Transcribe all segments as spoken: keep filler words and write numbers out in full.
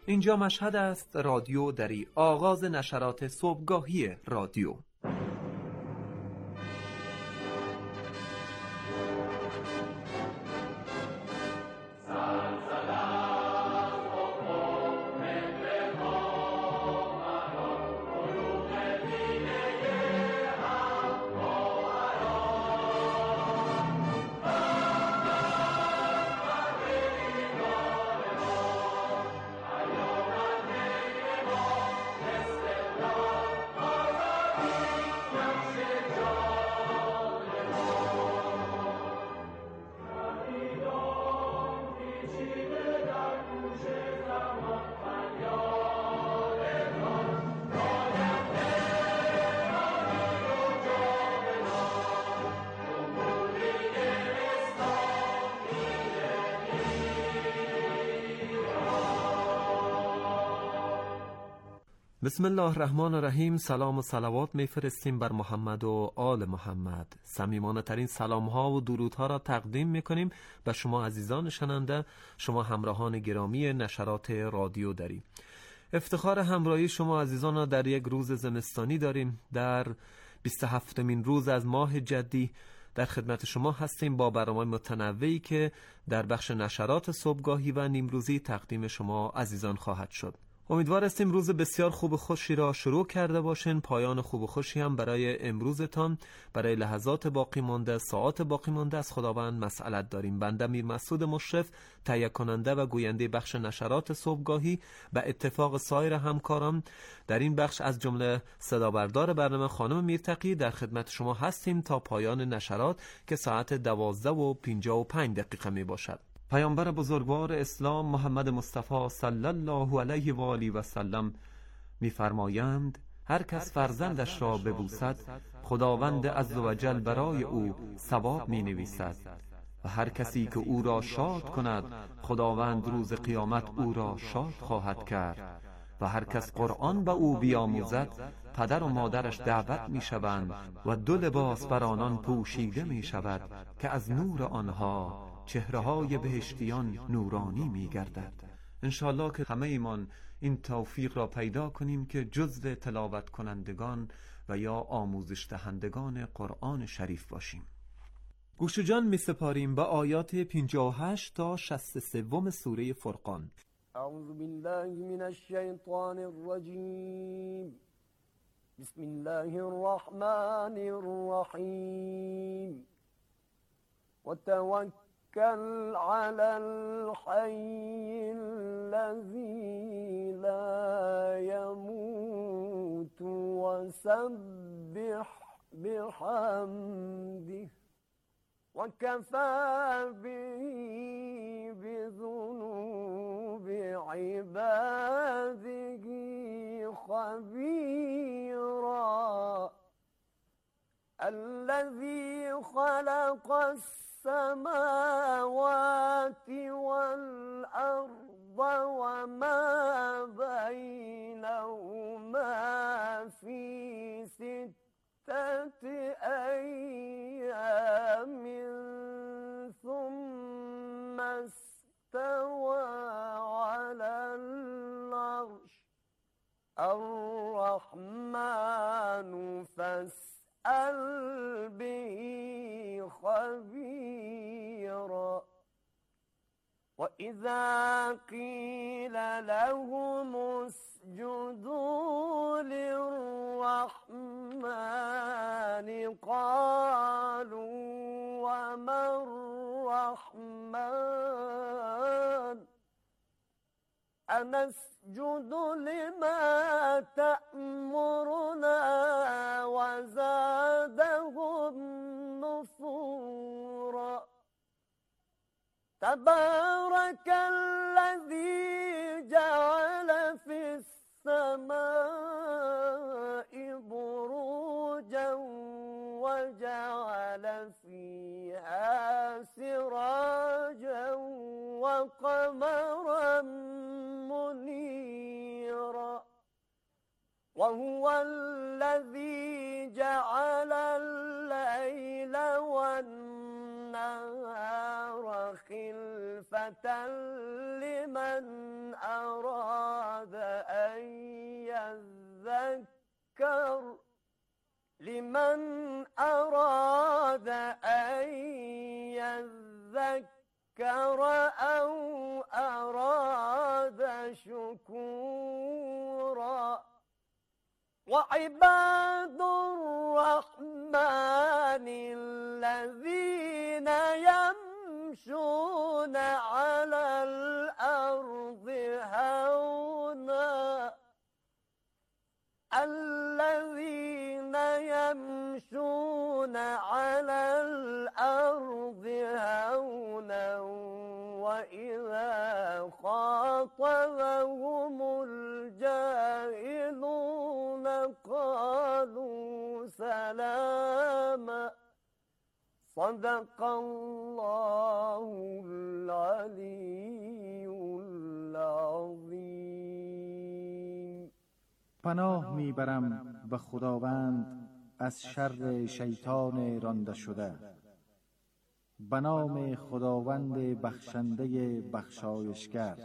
اینجا مشهد است، رادیو دری، آغاز نشرات صبحگاهی رادیو. بسم الله الرحمن الرحیم. سلام و صلوات میفرستیم بر محمد و آل محمد. صمیمانه ترین سلام ها و درودها را تقدیم میکنیم به شما عزیزان شنونده، شما همراهان گرامی نشرات رادیو دری. افتخار همراهی شما عزیزان را در یک روز زمستانی داریم. در بیست و هفتمین روز از ماه جدی در خدمت شما هستیم با برنامه متنوعی که در بخش نشرات صبحگاهی و نیمروزی تقدیم شما عزیزان خواهد شد. امیدوار هستیم روز بسیار خوب و خوشی را شروع کرده باشین. پایان خوب و خوشی هم برای امروزتان، برای لحظات باقی مانده، ساعات باقی مانده از خداوند مسئلت داریم. بنده میر مسعود مشرف، تهیه کننده و گوینده بخش نشرات صبحگاهی، به اتفاق سایر همکاران در این بخش از جمله صدا بردار برنامه خانم میرتقی در خدمت شما هستیم تا پایان نشرات که ساعت دوازده و پنجاه و پنج دقیقه می باشد. پیامبر بزرگوار اسلام محمد مصطفی صلی الله علیه و آله و سلم می‌فرمایند هر کس فرزندش را ببوسد خداوند عزوجل برای او ثواب می‌نویسد و هر کسی که او را شاد کند خداوند روز قیامت او را شاد خواهد کرد و هر کس قرآن به او بیاموزد پدر و مادرش دعوت می‌شوند و دو لباس بر آنان پوشیده می‌شود که از نور آنها چهره‌های بهشتیان نورانی می‌گردد. انشالله که همه ایمان این توفیق را پیدا کنیم که جزو تلاوت کنندگان و یا آموزش دهندگان قرآن شریف باشیم. گوش جان می سپاریم به آیات پنجاه و هشت تا شصت و سه سوره فرقان. اعوذ بالله من الشیطان الرجیم. بسم الله الرحمن الرحیم. وتوکل توكل على الحي الذي لا يموت وسبح بحمده وكفى به بذنوب عباده خبيرا الذي خلق السماوات والأرض وما بينهما في ستة أيام ثم استوى على العرش الرحمن فاسأل به خبيرا وإذا قيل لهم اسجدوا للرحمن قالوا وما الرحمن أنسجد لما تأمرنا وزادهم نفورا تبارك الذي جعل في السماء بروجا وجعل فيها سراجا وقمرا منيرا وهو الذي جعل الليل والنهار خلافا خلفة لمن أراد أن يذكر لمن أراد أن يذكر أو أراد شكورا وعباد الرحمن الذين يمشون على الأرض هونا الذين يمشون على الأرض هونا وإذا خاطبهم الجاهلون قالوا سلاما صدق الله العلی العظیم. پناه میبرم به خداوند از شر شیطان رانده شده. به نام خداوند بخشنده بخشایشگر.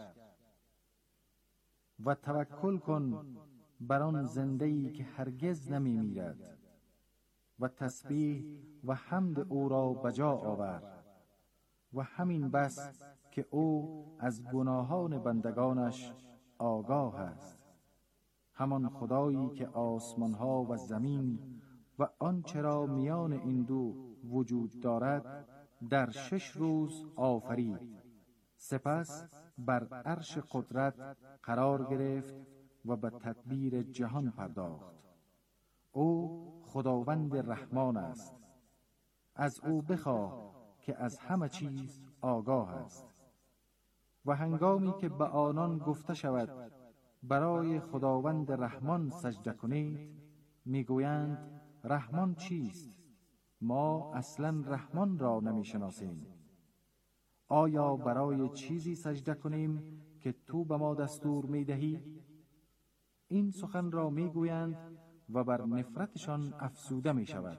و توکل کن بر آن زنده‌ای که هرگز نمی میرد و تسبیح و حمد او را بجا آور و همین بس که او از گناهان بندگانش آگاه است. همان خدایی که آسمانها و زمین و آنچه را میان این دو وجود دارد در شش روز آفرید، سپس بر عرش قدرت قرار گرفت و به تدبیر جهان پرداخت. او خداوند رحمان است. از او بخواه که از همه چیز آگاه است. و هنگامی که به آنان گفته شود برای خداوند رحمان سجده کنید، میگویند رحمان چیست؟ ما اصلا رحمان را نمیشناسیم. آیا برای چیزی سجده کنیم که تو به ما دستور میدهی؟ این سخن را میگویند و بر نفرتشان افسوده می شود.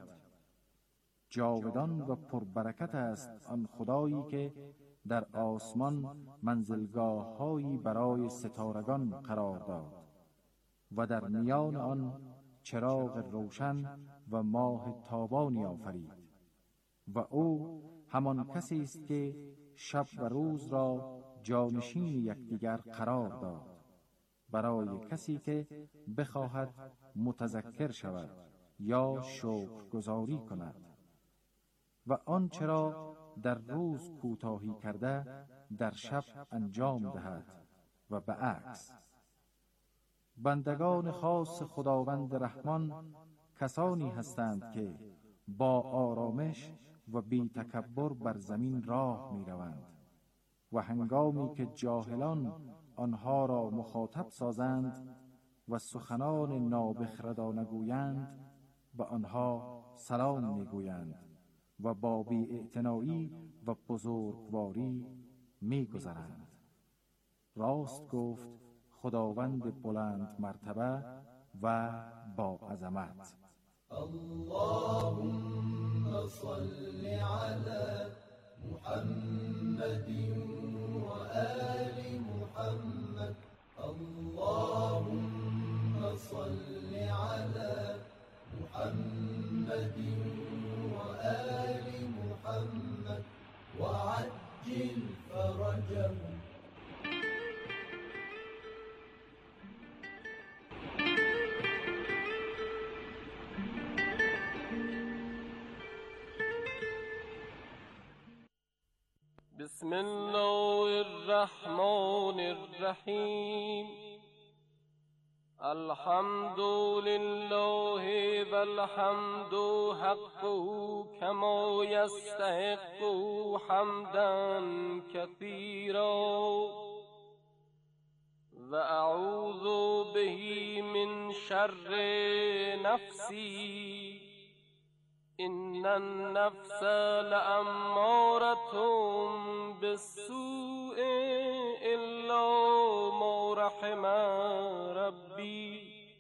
جاودان و پربرکت است آن خدایی که در آسمان منزلگاه هایی برای ستارگان قرار داد و در میان آن چراغ روشن و ماه تابانی آفرید. و او همان کسی است که شب و روز را جانشین یکدیگر قرار داد برای کسی که بخواهد متذکر شود یا شکرگزاری کند و آنچه را در روز کوتاهی کرده در شب انجام دهد و به عکس. بندگان خاص خداوند رحمان کسانی هستند که با آرامش و بی تکبر بر زمین راه می روند و هنگامی که جاهلان آنها را مخاطب سازند و سخنان نابخردانه گویند به آنها سلام می گویند و با بی‌اعتنایی و بزرگواری می گذرند. راست گفت خداوند بلند مرتبه و با عظمت. اللهم صل على محمد و آل محمد. اللهم صل على محمد و آل محمد و عجل فرجهم. بسم الله الرحمن الرحیم. الحمد لله والحمد حق كما يستحق حمدا كثيرا وأعوذ به من شر نفسي إن النفس لأمارة بالسوء إلا ما رحم ربي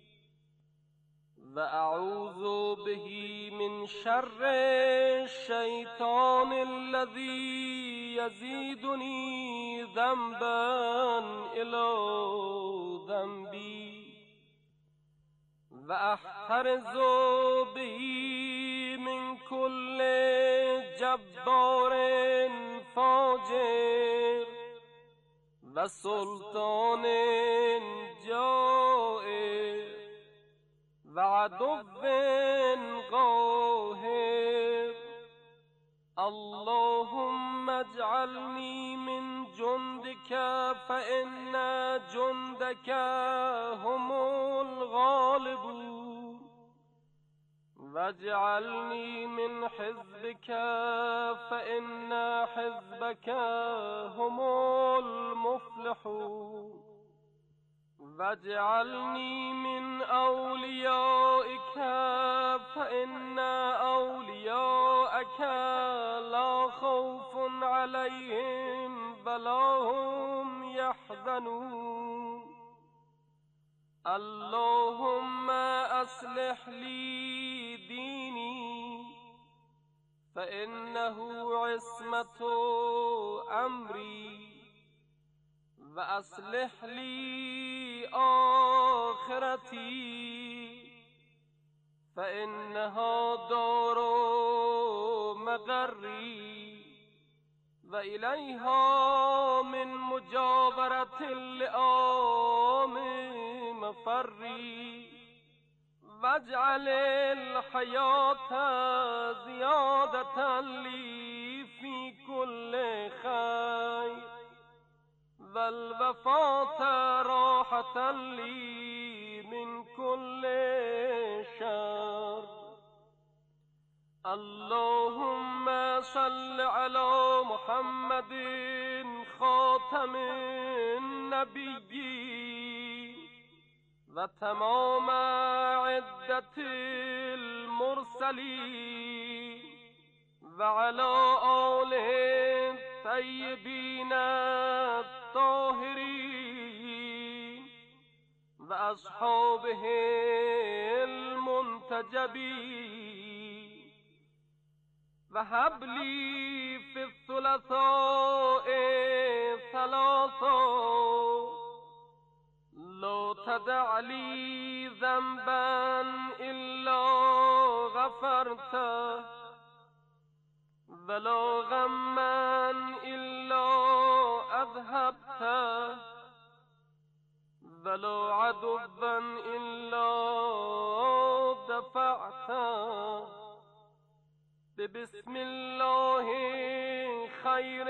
وأعوذ به من شر الشيطان الذي یزیدنی ذنبا الی ذنبی و احترز به من کل جبار فاجر و سلطان جائر و عدو قاهر. اللهم اجعلني من جندك فإن جندك هم الغالبون واجعلني من حزبك فإن حزبك هم المفلحون واجعلني من أوليائك فإن أولياءك لا خوف عليهم ولا هم يحزنون. اللهم أصلح لي ديني فإنه عصمة أمري وأصلح لي آخرتي فإنها دار مقري وإليها من مجاورة اللئام مفري واجعل الحياة زيادة لي في كل خير والوفاة راحة لي من كل شر. اللهم صل على محمد خاتم النبيين وتمام عدة المرسلين وعلى آله الطيبين الطاهرين وأصحابه المنتجبين وهب لي في الثلاثاء ثلاثا لا تدع لي ذنبا إلا غفرته ولا غما إلا أذهبته ولا عدوا إلا دفعته. بسم الله خير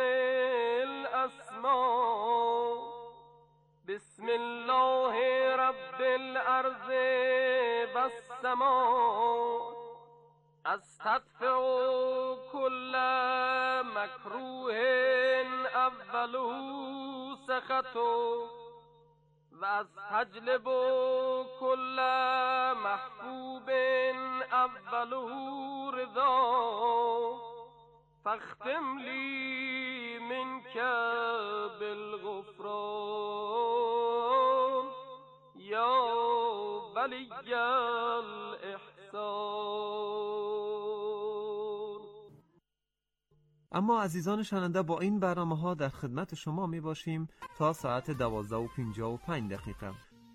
الأسماء بسم الله رب الأرض والسماء أستدفع كل مكروه أوله سخطه وأستجلب كل محبوب أوله رضا فاختم لي منك بالغفران يا ولي الإحسان. اما عزیزان شنونده با این برنامه ها در خدمت شما می باشیم تا ساعت دوازده و پنجاه و پنج دقیقه.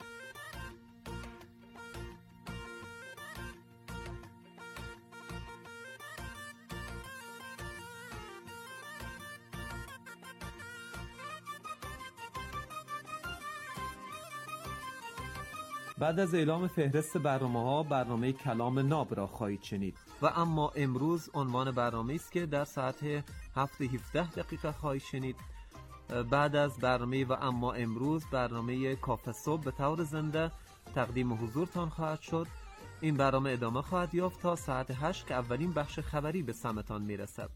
بعد از اعلام فهرست برنامه ها برنامه کلام ناب را خواهید شنید و اما امروز عنوان برنامه است که در ساعت هفت و هفده دقیقه خواهید شنید. بعد از برنامه و اما امروز برنامه کافه صبح به طور زنده تقدیم حضورتان خواهد شد. این برنامه ادامه خواهد یافت تا ساعت هشت که اولین بخش خبری به سمتان میرسد.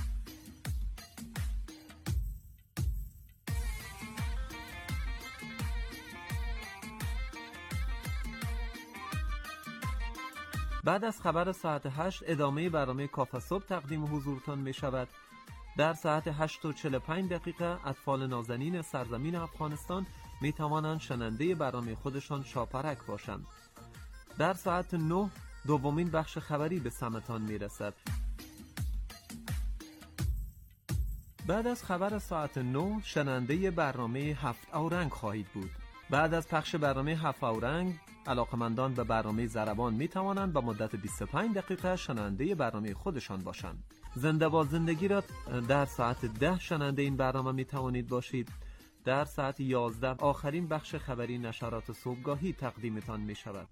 بعد از خبر ساعت هشت ادامه برنامه کافه صبح تقدیم حضورتان می شود. در ساعت هشت و چهل و پنج دقیقه اطفال نازنین سرزمین افغانستان می توانند شننده برنامه خودشان شاپرک باشند. در ساعت نه دومین بخش خبری به سمتان می رسد. بعد از خبر ساعت نه شنونده برنامه هفت اورنگ خواهید بود. بعد از پخش برنامه هفت اورنگ علاقمندان به برنامه ضربان می توانند با مدت بیست و پنج دقیقه شنونده برنامه خودشان باشند. زنده با زندگی را در ساعت ده شنونده این برنامه می توانید باشید. در ساعت یازده آخرین بخش خبری نشرات صبحگاهی تقدیمتان می شود.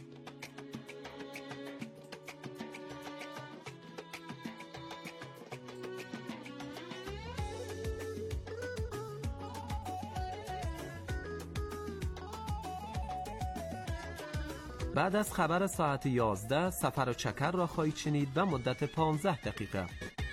بعد از خبر ساعت یازده سفر و چکر را خواهید شنید به مدت پانزده دقیقه.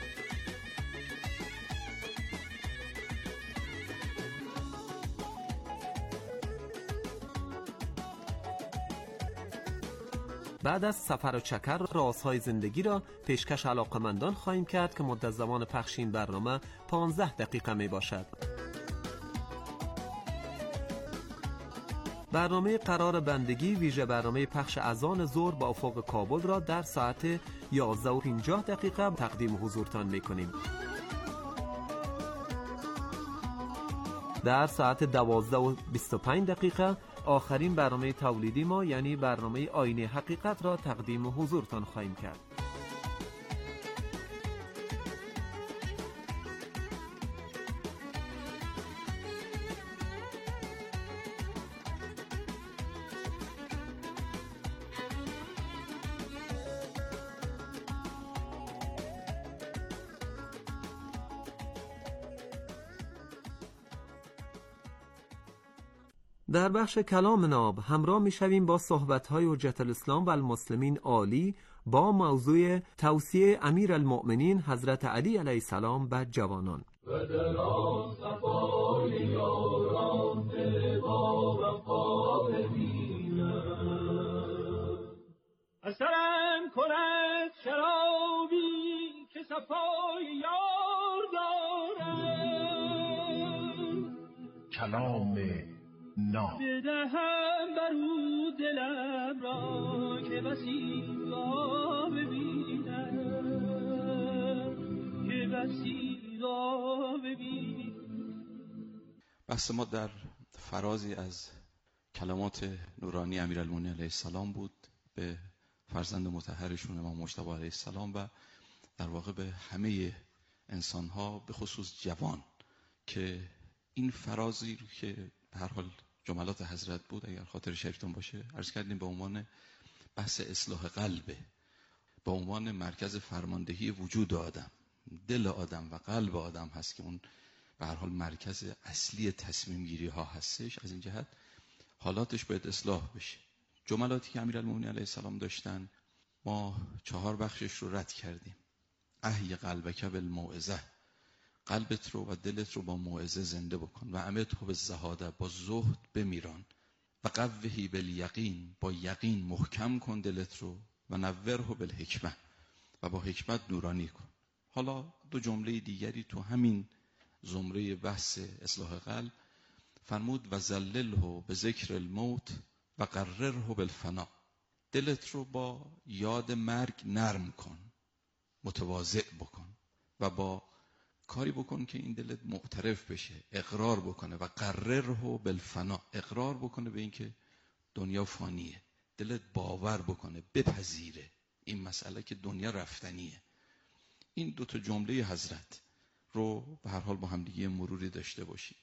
بعد از سفر و چکر رازهای زندگی را پیشکش علاقمندان خواهیم کرد که مدت زمان پخش این برنامه پانزده دقیقه می باشد. برنامه قرار بندگی ویژه برنامه پخش اذان ظهر با افق کابل را در ساعت یازده و پنجاه دقیقه تقدیم حضورتان می‌کنیم. در ساعت دوازده و بیست و پنج دقیقه آخرین برنامه تولیدی ما یعنی برنامه آینه حقیقت را تقدیم حضورتان خواهیم کرد. در بخش کلام ناب همراه می شویم با صحبت‌های حجت الاسلام و المسلمین عالی با موضوع توصیه امیر المؤمنین حضرت علی علیه السلام به جوانان. و در صفای یاران با وفا ببینم اثرم کند شرابی که صفای یار دارم کلام ناب بدهم برو دلم را که بسیار ببینم که بسیار ببینم. بحث ما در فرازی از کلمات نورانی امیرالمومنین علیه السلام بود به فرزند مطهرشون امام مجتبی علیه السلام و در واقع به همه انسان‌ها به خصوص جوان که این فرازی رو که به هر حال جملات حضرت بود اگر خاطر شریفتون باشه عرض کردیم به عنوان بحث اصلاح قلبه، به عنوان مرکز فرماندهی وجود آدم، دل آدم و قلب آدم هست که اون به هر حال مرکز اصلی تصمیم گیری ها هستش. از این جهت حالاتش باید اصلاح بشه. جملاتی که امیرالمومنین علیه السلام داشتن ما چهار بخشش رو رد کردیم. احی قلبک بالموعظه، قلبت رو و دلت رو با موعظه زنده بکن و امته بالزهاده، با زهد بمیران و قوهی بالیقین، با یقین محکم کن دلت رو و نوره بالحکمه و با حکمت نورانی کن. حالا دو جمله دیگری تو همین زمره بحث اصلاح قلب فرمود و ذلله به ذکر الموت و قرره بالفنا، دلت رو با یاد مرگ نرم کن، متواضع بکن و با کاری بکن که این دلت معترف بشه، اقرار بکنه و قرره بالفنا، اقرار بکنه به این که دنیا فانیه، دلت باور بکنه، بپذیره این مسئله که دنیا رفتنیه. این دوتا جمله حضرت رو به هر حال با هم دیگه مروری داشته باشیم.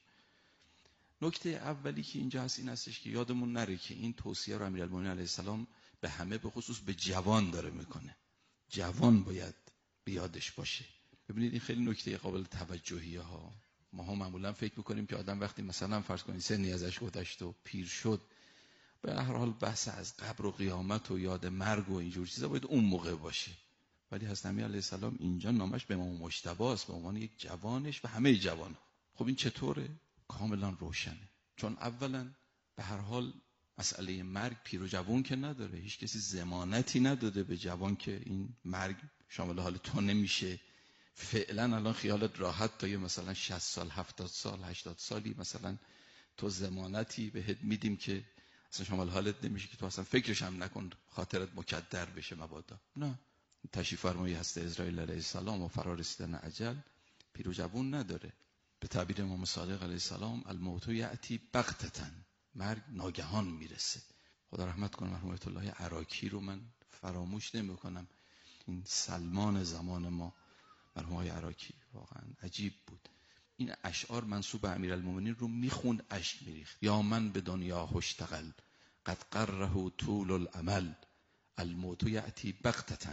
نکته اولی که اینجا هست این هستش که یادمون نره که این توصیه رو امیرالمومنین علیه السلام به همه به خصوص به جوان داره میکنه. جوان باید بیادش باشه. ببینید این خیلی نکته قابل توجهیه ها. ما هم معمولا فکر میکنیم که آدم وقتی مثلا فرض کنید سنی ازش گذشت و پیر شد به هر حال بحث از قبر و قیامت و یاد مرگ و اینجور چیزا باید اون موقع باشه. ولی حضرت امیر علیه السلام اینجا نامش به امام مجتبی است به عنوان یک جوانش و همه جوان. خب این چطوره؟ کاملا روشنه. چون اولا به هر حال مسئله مرگ پیر و جوان که نداره، هیچ کسی ضمانتی نداده به جوان که این مرگ شامل حال تو نمیشه. فعلا الان خیالت راحت تا یه مثلا شصت سال هفتاد سال هشتاد سالی مثلا تو ضمانتی بهت میدیم که اصلا شامل حالت نمیشه که تو اصلا فکرش هم نکن خاطرت مکدر بشه مبادا. نه، تشریف فرمایی هست اسرائیل علیه السلام و فرارسیدن اجل پیر و جوون نداره. به تعبیر امام صادق علیه السلام الموت یأتی بغتة، مرگ ناگهان میرسه. خدا رحمت کنه مرحوم آیت الله عراکی رو من فراموش نمیکنم. این سلمان زمان ما مرحوم آقای عراکی واقعا عجیب بود. این اشعار منسوب به امیرالمومنین رو میخوند اشک میریخت. یا من به دنیا هشتغل قد قره طول الامل الموت یأتی بغتة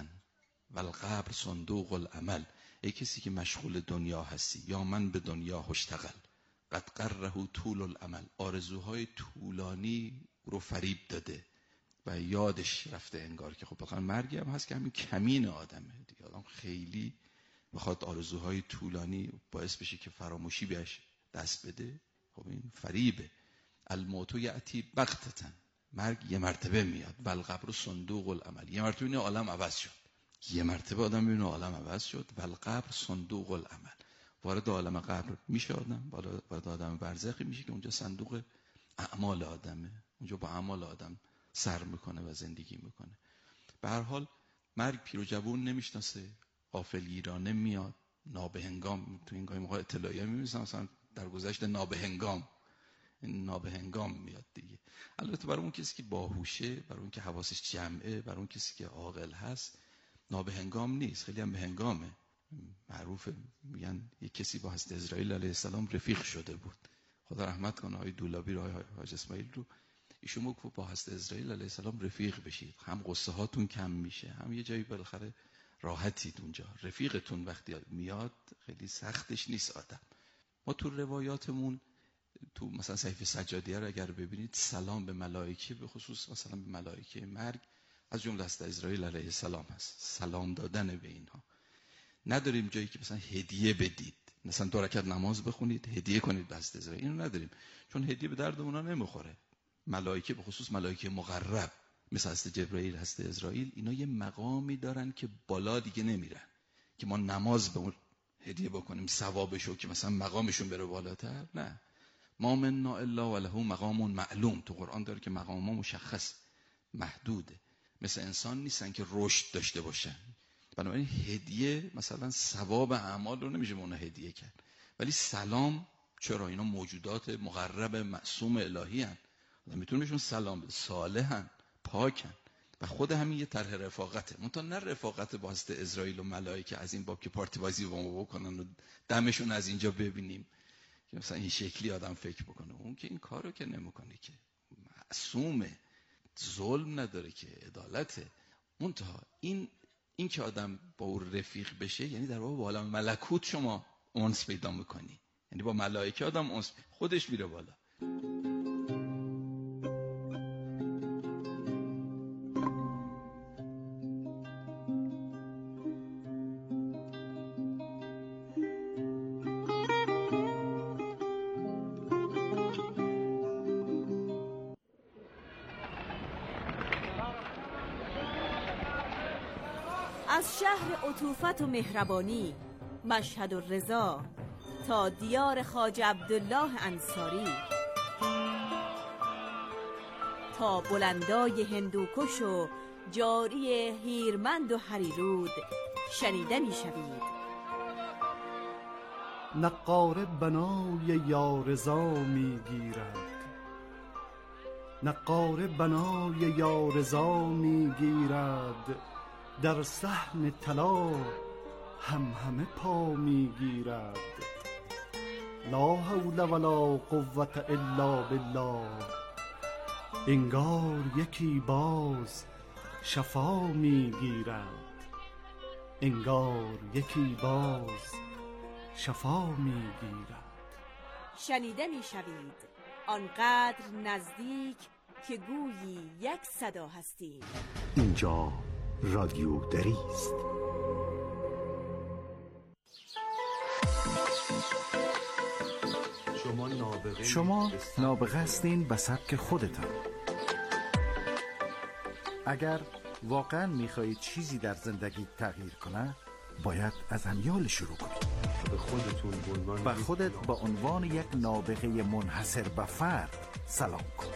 والقبر صندوق العمل. ای کسی که مشغول دنیا هستی، یا من به دنیا هشتغل قد قره طول الامل، آرزوهای طولانی رو فریب داده و یادش رفته انگار که خب واقعا مرگی هم هست که همین کمین آدمه دیگه. آدم خیلی بخواد آرزوهای طولانی باعث بشه که فراموشی بهش دست بده، خب این فریبه. الموت یأتی بغتة، مرگ یه مرتبه میاد. والقبر صندوق العمل، یه مرتبه این عالم عوض شد. یه مرتبه آدم میبینه عالم عوض شد. والقبر صندوق العمل، وارد عالم قبر میشه آدم، وارد عالم برزخی میشه که اونجا صندوق اعمال آدمه، اونجا با اعمال آدم سر میکنه و زندگی میکنه. به هر حال مرگ پیر و جوون نمیشناسه، غافلگیرانه میاد، نابهنگام. تو این گاهی موقع اطلاعیه میمیسن مثلا در گذشت نابهنگام، این نابهنگام میاد دیگه. البته برای اون کسی که باهوشه، برای اون که حواسش جمعه، برای اون کسی که عاقل هست نابهنگام نیست، خیلی هم بهنگامه. معروفه میگن یک کسی با حضرت اسرائیل علیه السلام رفیق شده بود. خدا رحمت کنه آقای دولابی رو، آقای حاج اسماعیل رو، ایشون گفت با حضرت اسرائیل علیه السلام رفیق بشید، هم قصه هاتون کم میشه، هم یه جایی بالاخره راحتید اونجا. رفیقتون وقتی میاد خیلی سختش نیست آدم. ما تو روایاتمون تو مثلا صحیفه سجادیه رو اگر ببینید سلام به ملائکه، به خصوص مثلا به ملائکه مرگ از جمله حضرت اسرائیل علیه السلام هست، سلام دادن به اینها. نداریم جایی که مثلا هدیه بدید، مثلا دو رکعت نماز بخونید هدیه کنید به حضرت اسرائیل، اینو نداریم چون هدیه به درد اونا نمیخوره. ملائکه به خصوص ملائکه مقرب مثل حضرت جبرئیل، حضرت اسرائیل، اینا یه مقامی دارن که بالا دیگه نمیرن که ما نماز به اون هدیه بکنیم ثوابشو که مثلا مقامشون بره بالاتر. نه، ما منا الا وله مقام معلوم. تو قرآن داره که مقام ما مشخص محدوده، مثل انسان نیستن که رشد داشته باشن. بنابراین هدیه مثلا ثواب اعمال رو نمیشه به اون هدیه کرد، ولی سلام چرا؟ اینا موجودات مقرب معصوم الهی هن، میتونه بهشون سلام بده، صالحن، پاکن و خود همین یه طرح رفاقته. منتها نه رفاقت با حضرت اسرائیل و ملائکه از این باب که پارتی بازی با ما بکنن و دمشون از اینجا ببینیم که مثلا این شکلی آدم فکر بکنه. اون که این کارو که نمیکنه، که معصومه، ظلم نداره، که عدالته. منتها این این که آدم با اون رفیق بشه یعنی در واقع با عالم ملکوت شما انس پیدا میکنی، یعنی با ملائکه آدم انس خودش میره بالا. از شهر عطوفت و مهربانی مشهد و رضا تا دیار خواجه عبدالله انصاری، تا بلندای هندوکش و جاری هیرمند و هریرود شنیده می شوید. نقاره بنای یارضا می گیرد، نقاره بنای یارضا می گیرد، در صحن طلا هم همه پا می گیرد. لا حول ولا قوة الا بالله، انگار یکی باز شفا می گیرد، انگار یکی باز شفا می گیرد. شنیده می شوید آنقدر نزدیک که گویی یک صدا هستید. اینجا رادیو دری است. شما نابغه شما نابغه هستین به سبک خودتان. اگر واقعا میخواهید چیزی در زندگی تغییر کنه باید از امیال شروع کنید. به خودتون به عنوان به خودت به عنوان یک نابغه منحصر به فرد سلام کن.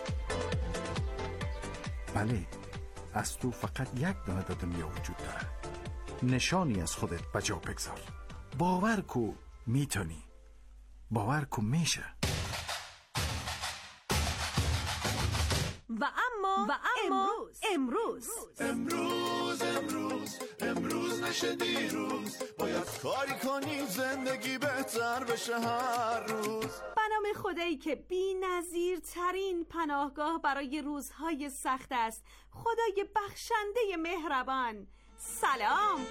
بله، از تو فقط یک دانه دنیا وجود داره. نشانی از خودت بجا بگذار. باور کو میتونی. باور کن میشه. و اما و اما امروز امروز امروز امروز نشه دیروز، باید کاری کنی زندگی بهتر بشه هر روز. به نام خدایی که بی نظیر ترین پناهگاه برای روزهای سخت است، خدای بخشنده مهربان. سلام.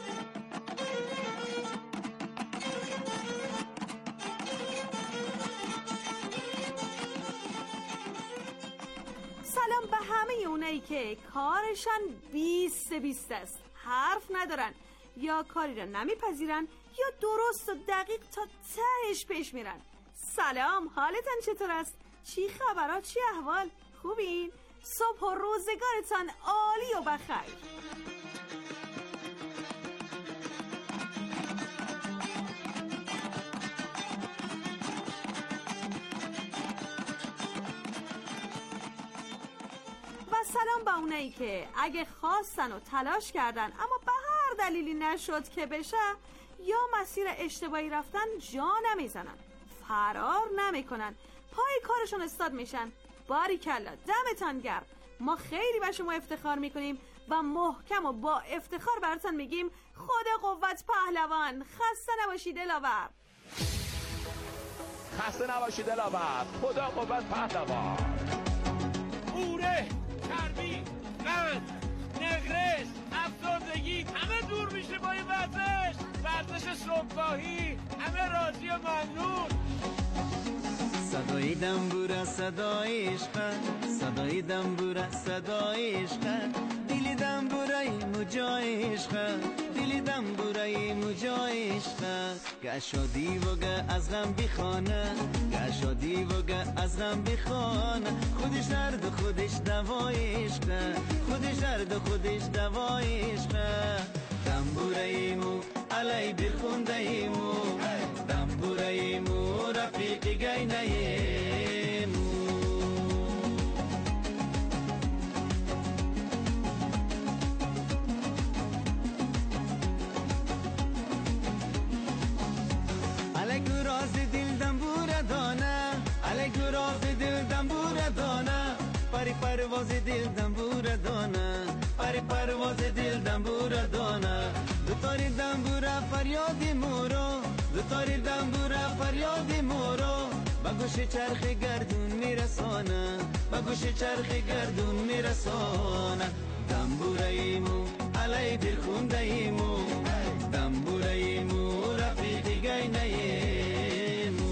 سلام به همه اونایی که کارشان بیست بیست است، حرف ندارن یا کاری را نمیپذیرن یا درست و دقیق تا تهش پیش میرن. سلام، حالتان چطور است؟ چی خبرات؟ چی احوال؟ خوبین؟ صبح و روزگارتان عالی و بخیر. سلام به اونایی که اگه خواستن و تلاش کردن اما به هر دلیلی نشد که بشه، یا مسیر اشتباهی رفتن جا نمیزنن، فرار نمیکنن، پای کارشون استاد میشن. باریکلا، دمتان گرم. ما خیلی به شما افتخار میکنیم و محکم و با افتخار براتون میگیم خدا قوت پهلوان. خسته نباشید دلاور. خسته نباشید دلاور. خدا قوت پهلوان. اوره، چربی، قند، نقرس، افسردگی همه دور میشه با این ورزش. ورزش صبحگاهی، همه راضی و ممنون. صدای دنبوره صدای عشق، صدای دنبوره صدای عشق، دلی دنبوره مجای عشق، دلی دنبوره مجای عشق. گشادی و گه از غم بیخانه، گشادی و گه از غم بیخانه. خودش درد و خودش دوای عشق، خودش درد و خودش دوای عشق. دنبوره ایمو علی بیخونده ایمو، دنبوره ایمو رفیقی گینه ایمو. علی راز دل دنبوره دانه، علی راز دل دنبوره دانه. پری پرواز دل دنبوره دانه، پری پرواز دل دنبوره دانه. دو تاری دنبوره فریادی مورو، دو تاری دنبوره فریادی مورو. با گوش چرخ گردون میرسانه، با گوش چرخ گردون میرسانه. دنبوره ایمو علی دل خونده ایمو، دنبوره ایمو رفیقی گینه ایمو.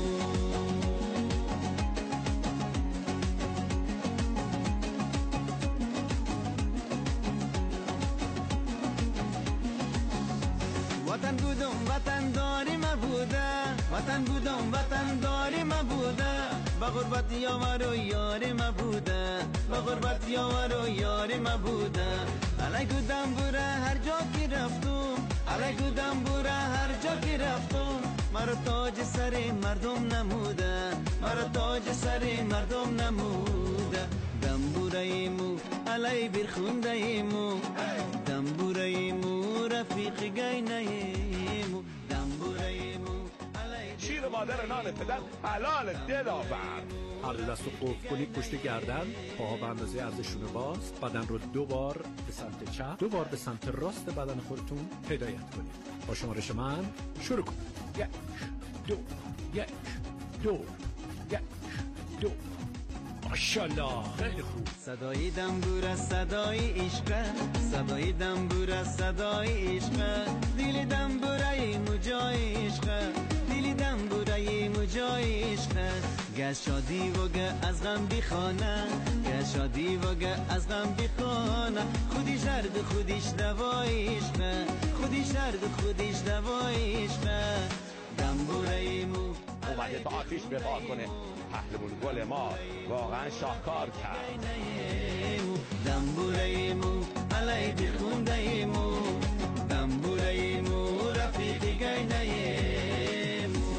وطن بودم وطن داری ما بوده، وطن بودم وطن داری ما بوده. با غربت یار و یار ما بوده، با غربت یار و یار ما بوده. علی گودم بوره هر جا که رفتم، علی گودم بوره هر جا که رفتم. مرا تاج سر مردم نموده، مرا تاج سر مردم نموده. دنبوره ایمو علی برخونده ایمو، دنبوره ایمو رفیق گینه ایمو، دنبوره ایمو علی. شیر مادر نان پدر حلال دلاور. هر دست رو قفل کنید پشت گردن، پاها به اندازه عرضشون باز، بدن رو دو بار به سمت چپ، دو بار به سمت راست بدن خودتون هدایت کنید. با شمارش من شروع کنید. یک دو یک دو یک دو. ماشاءالله، خیلی خوب. صدای دنبوره صدای عشق، صدای دنبوره صدای عشق. دل دنبوره مجای عشق، دل دنبوره مجای عشق. گشادی و گه از غم بیخانه، گشادی و گه از غم بیخانه. خودش درد خودش دوای عشق، خودش درد خودش دوای عشق. دنبوره ایمو اومده تا آتیش بپا کنه. پهلوان گل ما واقعا شاهکار کرد. دنبوره ایمو علی بخونده ایمو، دنبوره ایمو رفیقی گینه ایمو.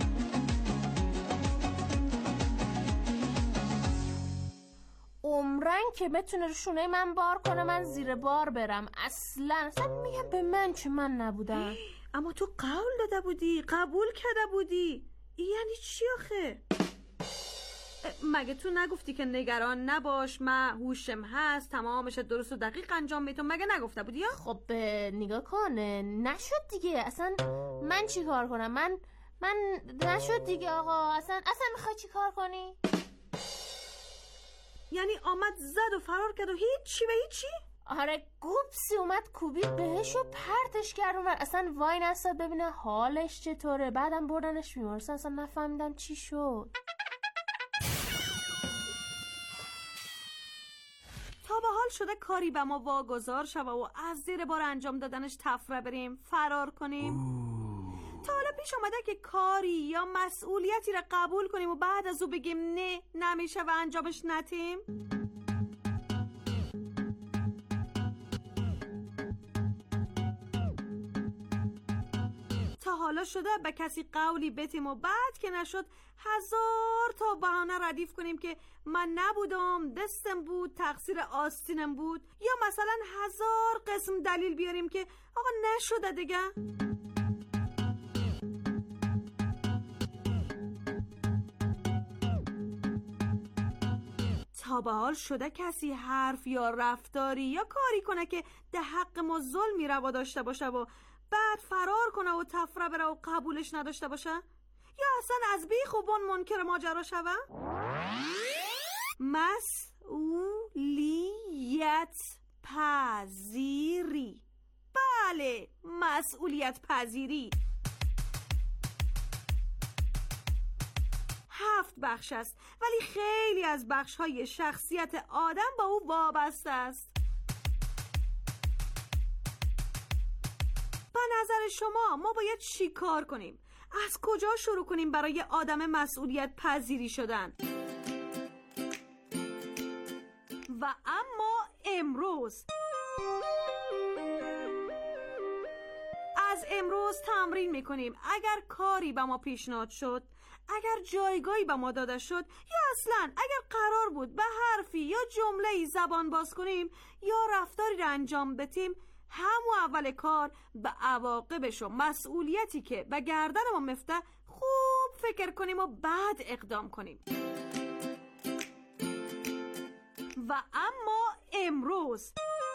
عمره پررنگ که بتونه رو شونه من بار کنه من زیر بار برم. اصلا اصلا میگم به من که من نبودم. اما تو قول داده بودی، قبول کرده بودی. این یعنی چی آخه؟ مگه تو نگفتی که نگران نباش، من هوشم هست، تمامش درست و دقیق انجام میدم؟ مگه نگفته بودی؟ خب نگاه کن، نشد دیگه. اصلا من چی کار کنم؟ من من نشد دیگه آقا. اصلا اصلا میخوای چی کار کنی؟ یعنی آمد زد و فرار کرد و هیچی به هیچی؟ آره گوپسی اومد کوبید بهش و پرتش کرد اونور. اصلا وای نستاد ببینه حالش چطوره. بعدم بردنش بیمارستان. اصلا نفهمیدم چی شد. تا به حال شده کاری به ما واگذار شوه و از زیر بار انجام دادنش تفره بریم فرار کنیم؟ تا حالا پیش آمده که کاری یا مسئولیتی را قبول کنیم و بعد از او بگیم نه نمیشه و انجامش ندیم؟ تا حالا شده به کسی قولی بتیم و بعد که نشد هزار تا بهانه ردیف کنیم که من نبودم، دستم بود، تقصیر آستینم بود، یا مثلا هزار قسم دلیل بیاریم که آقا نشده دیگه؟ تا به حال شده کسی حرف یا رفتاری یا کاری کنه که ده حق ما ظلمی روا داشته باشه و بعد فرار کنه و تفره بره و قبولش نداشته باشه؟ یا اصلا از بی خوبان منکر ماجرا شوه؟ مسئولیت پذیری. بله، مسئولیت پذیری. هفت بخش است ولی خیلی از بخش‌های شخصیت آدم با او وابسته است. به نظر شما ما باید چی کار کنیم؟ از کجا شروع کنیم برای آدم مسئولیت پذیری شدن؟ و اما امروز از امروز تمرین میکنیم. اگر کاری به ما پیشنهاد شد، اگر جایگاهی به ما داده شد، یا اصلا اگر قرار بود به حرفی یا جمله‌ای زبان باز کنیم یا رفتاری را انجام بدیم، همون اول کار به عواقبش و مسئولیتی که به گردن ما میفته خوب فکر کنیم و بعد اقدام کنیم. و اما امروز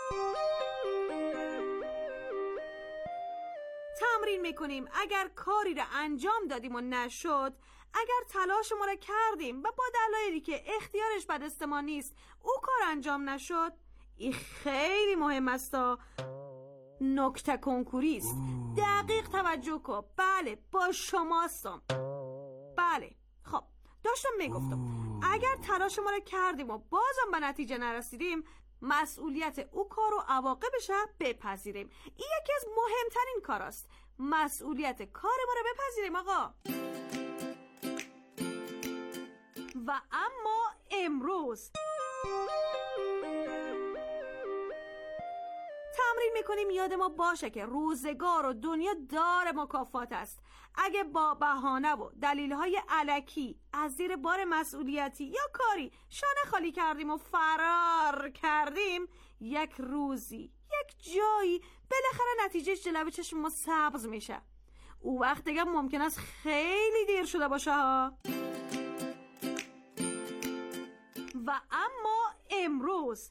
تمرین میکنیم اگر کاری را انجام دادیم و نشد، اگر تلاش ما را کردیم و با دلایلی که اختیارش به دست ما نیست او کار انجام نشد، این خیلی مهم است. نکته کنکوری است. دقیق توجه کن. بله با شماستم. بله خب داشتم میگفتم اگر تلاش ما را کردیم و بازم به نتیجه نرسیدیم، مسئولیت او کار و عواقبش را بپذیریم. این یکی از مهمترین کار است. مسئولیت کار ما را بپذیریم آقا. و اما امروز تمرین میکنیم یاد ما باشه که روزگار و دنیا دار مکافات است. اگه با بهانه و دلیل‌های الکی از زیر بار مسئولیتی یا کاری شانه خالی کردیم و فرار کردیم، یک روزی یک جایی بالاخره نتیجه جلوی چشم ما سبز میشه. او وقت دیگه ممکن است خیلی دیر شده باشه ها. و اما امروز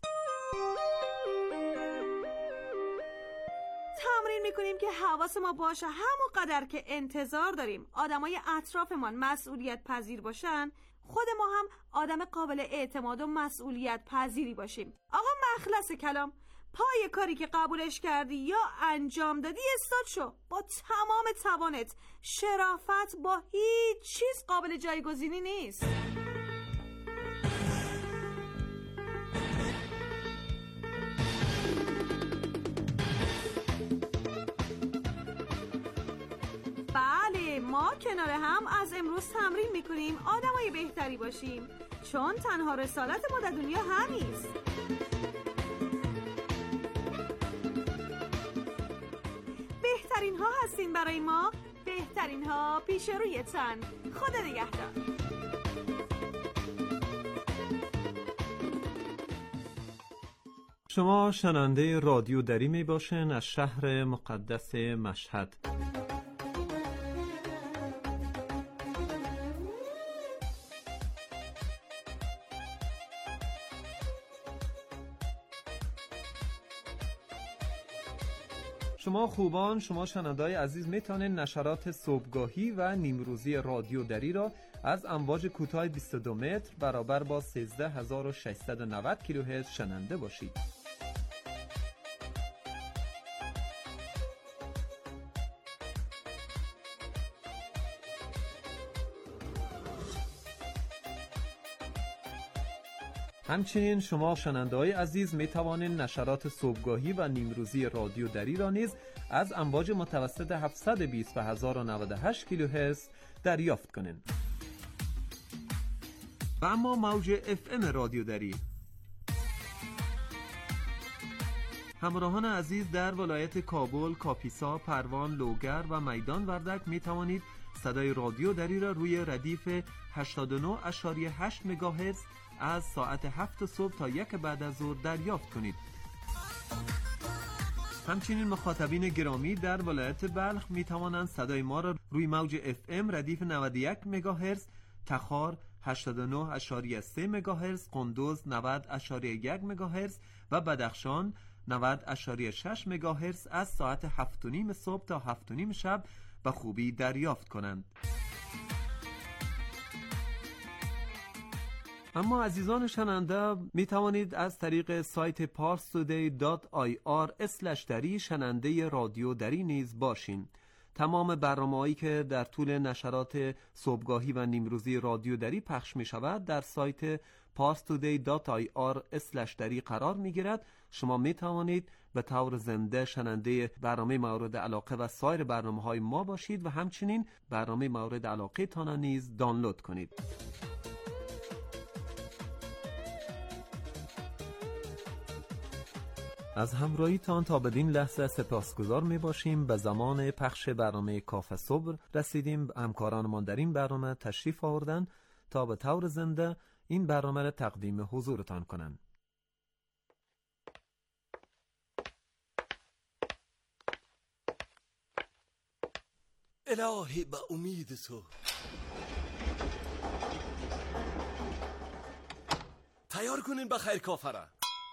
تمرین میکنیم که حواس ما باشه همون قدر که انتظار داریم آدمای اطرافمان مسئولیت پذیر باشن، خود ما هم آدم قابل اعتماد و مسئولیت پذیری باشیم. آقا مخلص کلام، پای کاری که قبولش کردی یا انجام دادی استاد شو با تمام توانت. شرافت با هیچ چیز قابل جایگزینی نیست. بله ما کنار هم از امروز تمرین میکنیم آدمای بهتری باشیم، چون تنها رسالت ما در دنیا همیست. بهترین ها هستین برای ما، بهترین ها پیش روی تن. خدا نگهدار. شما شنونده رادیو دری می باشین از شهر مقدس مشهد. شما خوبان، شما شنونده‌های عزیز میتونین نشرات صبحگاهی و نیمروزی رادیو دری را از امواج کوتاه بیست و دو متر برابر با سیزده هزار و ششصد و نود کیلوهرتز شنونده باشید. همچنین شما شنونده‌های عزیز می توانید نشرات صبحگاهی و نیمروزی رادیو دری را نیز از امواج متوسط هفتصد و بیست و هزار و نود و هشت کیلوهرتز دریافت کنید. و اما موج اف ام رادیو دری. همراهان عزیز، در ولایت کابل، کاپیسا، پروان، لوگر و میدان وردک می توانید صدای رادیو دری را روی ردیف هشتاد و نه ممیز هشت مگاهرتز از ساعت هفت صبح تا یک بعد از ظهر دریافت کنید. همچنین مخاطبین گرامی در ولایت بلخ می توانند صدای ما را روی موج اف ام ردیف نود و یک مگاهرتز، تخار هشتاد و نه ممیز سه مگاهرتز، قندوز نود ممیز یک مگاهرتز و بدخشان نود ممیز شش مگاهرتز از ساعت هفت و نیم صبح تا هفت و نیم شب به خوبی دریافت کنند. اما عزیزان شنونده می توانید از طریق سایت پارس تودی دات آی آر اسلش دری شنونده رادیو دری نیز باشین. تمام برنامه‌هایی که در طول نشرات صبحگاهی و نیمروزی رادیو دری پخش می شود در سایت پارس تودی دات آی آر اسلش دری قرار می گیرد. شما می توانید به طور زنده شنونده برنامه مورد علاقه و سایر برنامه‌های ما باشید و همچنین برنامه مورد علاقه تان نیز دانلود کنید. از همراهیتان تا بدین لحظه سپاسگزار می باشیم. به زمان پخش برنامه کافه صبح رسیدیم. همکارانمان در این برنامه تشریف آوردن تا به طور زنده این برنامه را تقدیم حضورتان کنند. الهی به امید تو تیار کنین بخیر کافه را.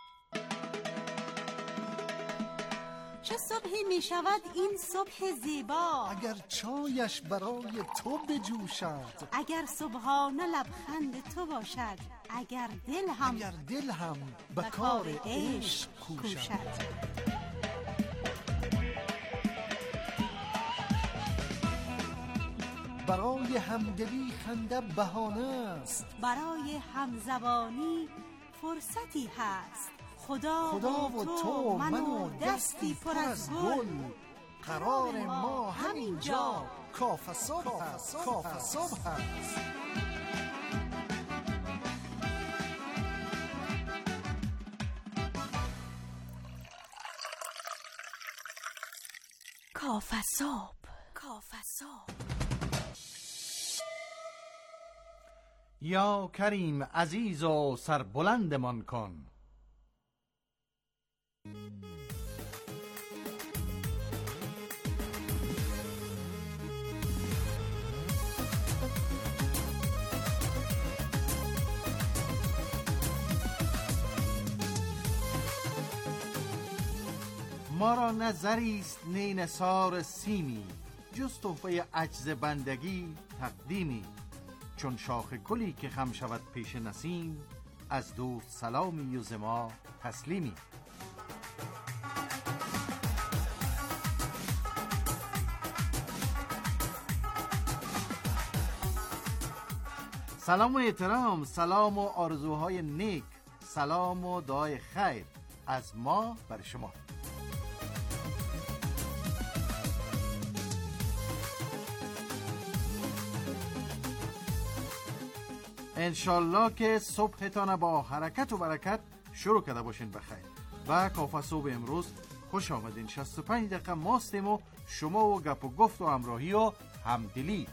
چه صبحی می شود این صبح زیبا، اگر چایش برای تو بجوشد، اگر صبحانه لبخند تو باشد، اگر دل هم اگر دل هم به کار عشق کوشد. برای همدلی خنده بهانه است، برای همزبانی فرصتی هست. خدا, خدا و تو من و دستی پر از گل، قرار ما همین جا کافه صبح هست. کافه صبح هست. کافه صبح، کافه صبح. یا کریم عزیز و سربلندمان کن. ما را نظریست نی نثار سیمی، جز تحفه عجز بندگی تقدیمی. چون شاخ گلی که خم شود پیش نسیم، از دوست سلامی و ز ما تسلیمی. سلام و احترام، سلام و آرزوهای نیک، سلام و دعای خیر از ما بر شما. انشالله که صبحتان با حرکت و برکت شروع کرده باشین بخیر. و کافه صبح امروز خوش آمدین. شصت و پنج دقیقه ماستیم و شما و گپ و گفت و همراهی و همدلی.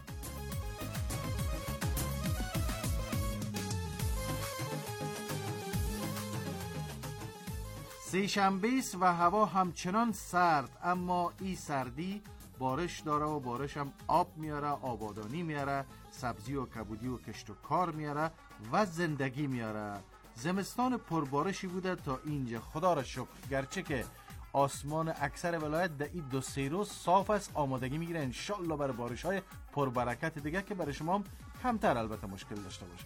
سه شنبه است و هوا همچنان سرد، اما این سردی بارش داره و بارش هم آب میاره، آبادانی میاره، سبزی و کبودی و کشت و کار میاره و زندگی میاره. زمستان پربارشی بوده تا اینجا، خدا را شکر. گرچه که آسمان اکثر ولایت در این دو سه روز صاف است، آمادگی میگیره انشالله برای بارش های پربرکت دیگه که برای شما هم کمتر البته مشکل داشته باشه.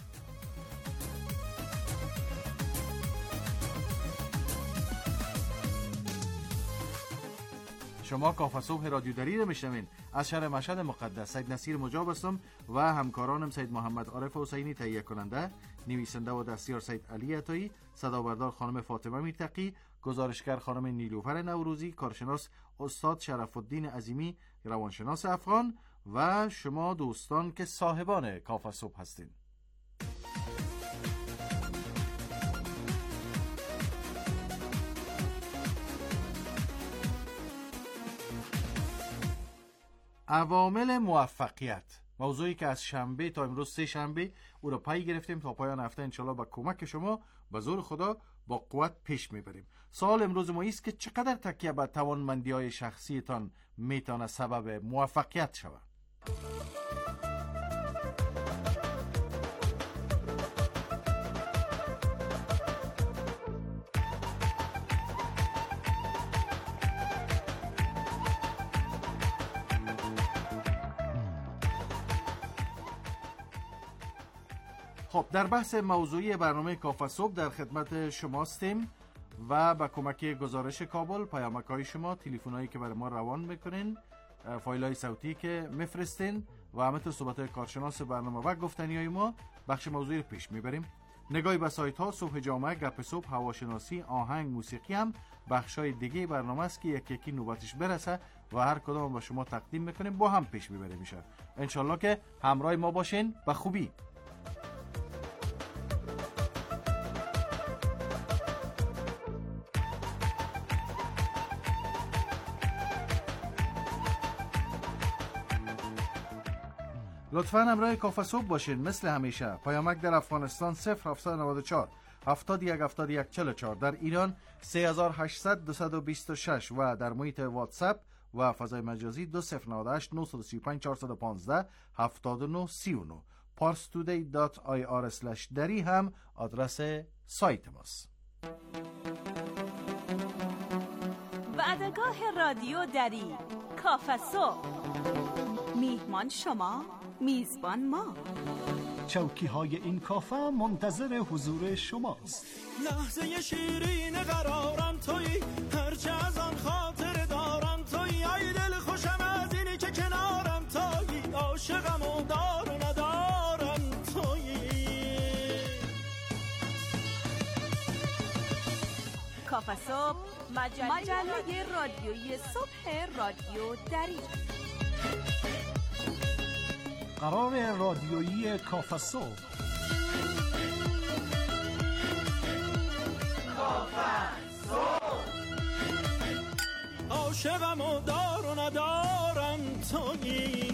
شما کافه صبح رادیو دری رو میشنوین. از شهر مشهد مقدس سید نصیر مجاب هستم و همکارانم سید محمد عارف حسینی تهیه کننده، نویسنده و دستیار سید علی عطایی، صدابردار خانم فاطمه میرتقی، گزارشگر خانم نیلوفر نوروزی، کارشناس استاد شرف الدین عظیمی، روانشناس افغان و شما دوستان که صاحبان کافه صبح هستین. عوامل موفقیت، موضوعی که از شنبه تا امروز سه شنبه او را پای گرفتیم تا پایان هفته انشالله با کمک شما به زور خدا با قوت پیش میبریم. سوال امروز ما است که چقدر تکیه به توانمندی های شخصیتان میتونه سبب موفقیت شود؟ خب در بحث موضوعی برنامه کافه صبح در خدمت شماستیم و با کمک گزارش کابل، پیامک‌های شما، تلفن‌هایی که برای ما روان میکنین، فایل‌های صوتی که میفرستین و همینطور صحبت‌های کارشناس برنامه و گفتنی‌های ما، بخش موضوعی رو پیش میبریم. نگاهی به سایت‌ها، صبح جامعه، گپ صبح، هواشناسی، آهنگ، موسیقی هم بخش‌های دیگه برنامه است که یکی یکی نوبتش برسه و هر کدام با شما تقدیم میکنیم، با هم پیش میبریم میشه. انشالله که همراه ما باشین به خوبی. لطفاً همراه کافه صبح باشین. مثل همیشه پیامک در افغانستان صفر هفتصد و نود و چهار هفتاد و یک هفتاد و یک چهل و چهار، در ایران سه هزار و هشتصد دویست و بیست و شش و در محیط واتساپ و فضای مجازی دو صفر نه هشت نه سه پنج چهار یک پنج هفت نه سه نه. parstoday دات آی آر اسلش دری هم آدرس سایت ماست. وعدگاه رادیو دری، کافه صبح. میهمان شما، میزبان ما. چوکی های این کافه منتظر حضور شماست. لحظه شیرین قرارم توی، هرچه از آن خاطر دارم توی، ای دل خوشم از اینی که کنارم توی، عاشقم و دار و ندارم توی. کافه صبح، مجله, مجله رادیویی صبح رادیو دری. قرار رادیویی کافه صبح. کافه صبح. عاشقم و دار و ندارم تویی.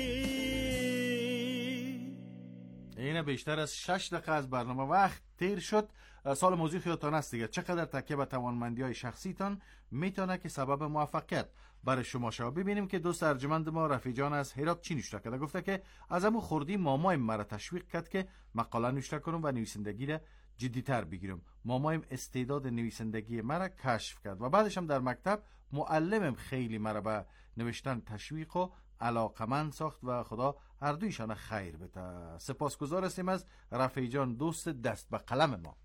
اینه بیشتر از شش دقیقه از برنامه وقت تیر شد. سال موضوع خیالتان است دیگه، چقدر تکیه به توانمندی های شخصیتان میتونه که سبب موفقیت برای شما شود. ببینیم که دوست ارجمند ما رفیع جان از هرات چی نوشته کرده. گفته که از همون خوردی مامایم مرا تشویق کرد که مقاله نوشته کنم و نویسندگی را جدی‌تر بگیرم. مامایم استعداد نویسندگی مرا کشف کرد و بعدش هم در مکتب معلمم خیلی مرا به نوشتن تشویق و علاقمند ساخت و خدا هر دویشان خیر بده. سپاسگزار هستیم از رفیع جان، دوست دست به قلم ما.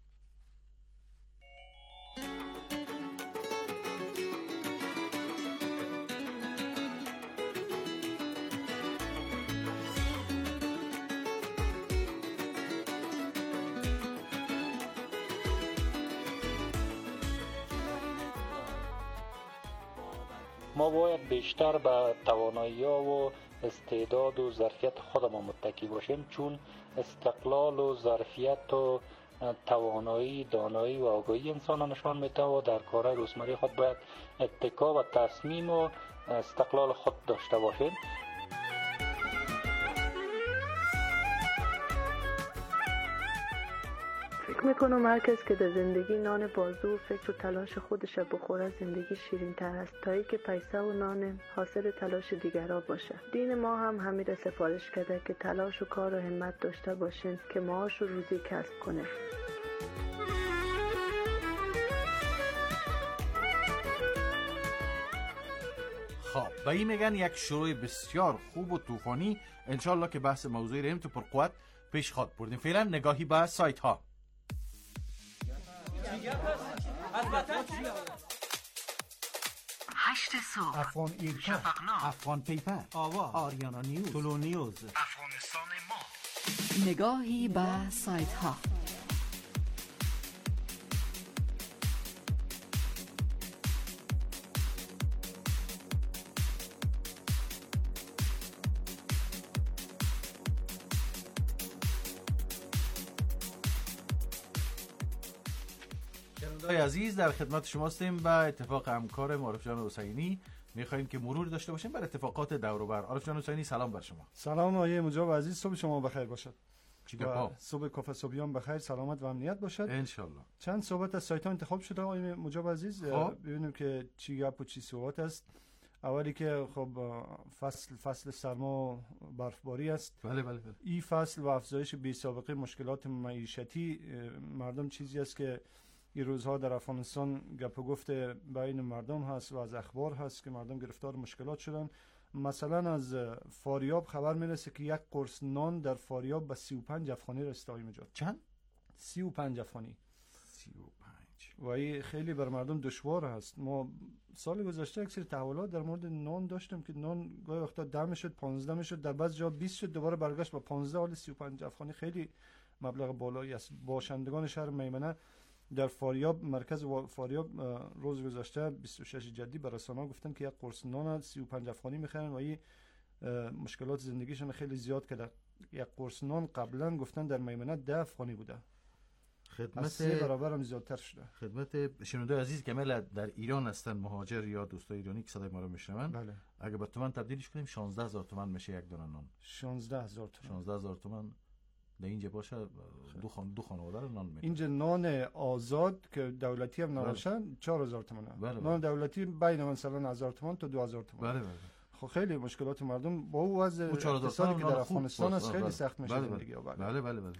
ما باید بیشتر به توانایی‌ها و استعداد و ظرفیت خودمان متکی باشیم، چون استقلال و ظرفیت و توانایی، دانایی و آگاهی انسان را نشان میده و در کارهای روزمره خود باید اتکا و تصمیم و استقلال خود داشته باشیم. فکر فکر میکنم هر کس که در زندگی نان بازو و فکر و تلاش خودش بخوره زندگی شیرین تر است تا ای که پیسه و نان حاصل تلاش دیگرها باشه. دین ما هم همین را سفارش کرده که تلاش و کار و همت داشته باشین که معاش و روزی کسب کنه. خب به این میگن یک شروع بسیار خوب و طوفانی. انشالله که بحث موضوعی ریم تو پرقوت پیش خواهد بردیم. فعلا نگاهی به سایت ها. هشت صبح، افغان ایرکا، شفقنامه، افغان پیپر، آوا، آریانا نیوز، تولو نیوز، افغانستان ما. نگاهی به سایت ها. شنونده‌های عزیز در خدمت شما هستیم. به اتفاق همکار عارف جان حسینی می‌خوایم که مرور داشته باشیم بر اتفاقات دور و بر. عارف جان حسینی سلام بر شما. سلام آقای مجاب عزیز، صبح شما بخیر باشد. چیکار صبح کافه صبحیان بخیر، سلامت و امنیت باشد ان شاء الله. چند صحبت از سایت ها انتخاب شده آقای مجاب عزیز، ببینیم که چی گپ و چی صحبت است. اولی که خب فصل فصل سرما و برفباری است. بله بله بله. این فصل و افزایش بی سابقه مشکلات معیشتی مردم چیزی است که این روزها در افغانستان گپ و گفت بین مردم هست و از اخبار هست که مردم گرفتار مشکلات شدن. مثلا از فاریاب خبر میرسه که یک قرص نان در فاریاب به سی و پنج افغانی رسیده میجاد. چند؟ سی و پنج افغانی. سی و پنج. و این خیلی بر مردم دشوار هست. ما سال گذشته یک سری تحولات در مورد نان داشتیم که نان گاهی وقتا ده میشد، پانزده میشد، در بعض جا بیست شد، دوباره برگشت با پانزده. حالا سی و پنج افغانی خیلی مبلغ بالایی است. باشندگان شهر میمنه در فاریاب، مرکز فاریاب، روز گذشته بیست و شش جدی به رسانه‌ها گفتن که یک قرص نان سی و پنج افغانی میخرن و این مشکلات زندگیشون خیلی زیاد کرده. یک قرص نان قبلا گفتن در میمنه ده افغانی بوده، خدمت سه برابر هم زیادتر شده. خدمت شنونده عزیز که مل در ایران هستن، مهاجر یا دوستای ایرانی که صدای ما رو میشنون، بله. اگه به تومان تبدیلش کنیم شانزده هزار تومان میشه یک دونه نان. شانزده هزار تومان. شانزده هزار تومان در اینجا باشه دو خان دو خانواده رو نان میده. اینجا نان آزاد که دولتی هم نباشه چهار هزار تومانه. بله نان دولتی بین مثلا هزار تومان تا دو هزار تومان. بله بله. خب خیلی مشکلات مردم با وضع اقتصادی که در افغانستان است خیلی سخت میشه بله زندگی. بله بله بله, بله.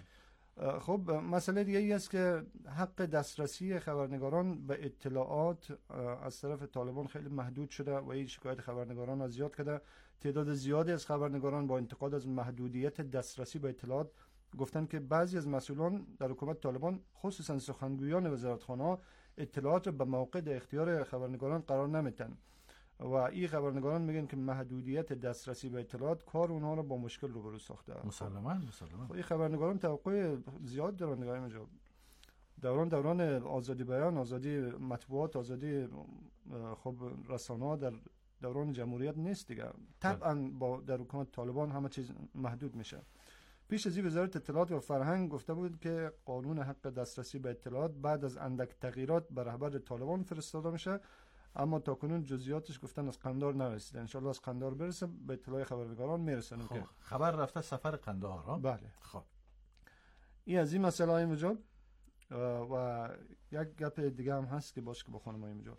خب مسئله دیگه ای است که حق دسترسی خبرنگاران به اطلاعات از طرف طالبان خیلی محدود شده و این شکایت خبرنگاران از زیاد کرده. تعداد زیادی از خبرنگاران با انتقاد از محدودیت دسترسی به اطلاعات گفتن که بعضی از مسئولان در حکومت طالبان خصوصا سخنگویان وزارتخانه‌ها اطلاعات به موقع در اختیار خبرنگاران قرار نمیدن و این خبرنگاران میگن که محدودیت دسترسی به اطلاعات کار اونها رو با مشکل روبرو ساخته. مسلماً مسلماً. این خبرنگاران توقع زیاد دارن نگاه اینجا. دوران دوران آزادی بیان، آزادی مطبوعات، آزادی خب رسانه‌ها در دوران جمهوریت نیست دیگه. طبعا با در حکومت طالبان همه چیز محدود میشه. پیش از این وزارت اطلاعات و فرهنگ گفته بود که قانون حق دسترسی به اطلاعات بعد از اندک تغییرات به رهبر طالبان فرستاده میشه، اما تاکنون جزئیاتش گفتن از قندار نرسیده. ان شاءالله از قندار برسه به اطلاع خبرنگاران میرسن. خب. خبر رفته سفر قندهار ها؟ بله. خب این از این مسئله های مجاب و یک گپ دیگه هم هست که باشه که با خانم های مجاب.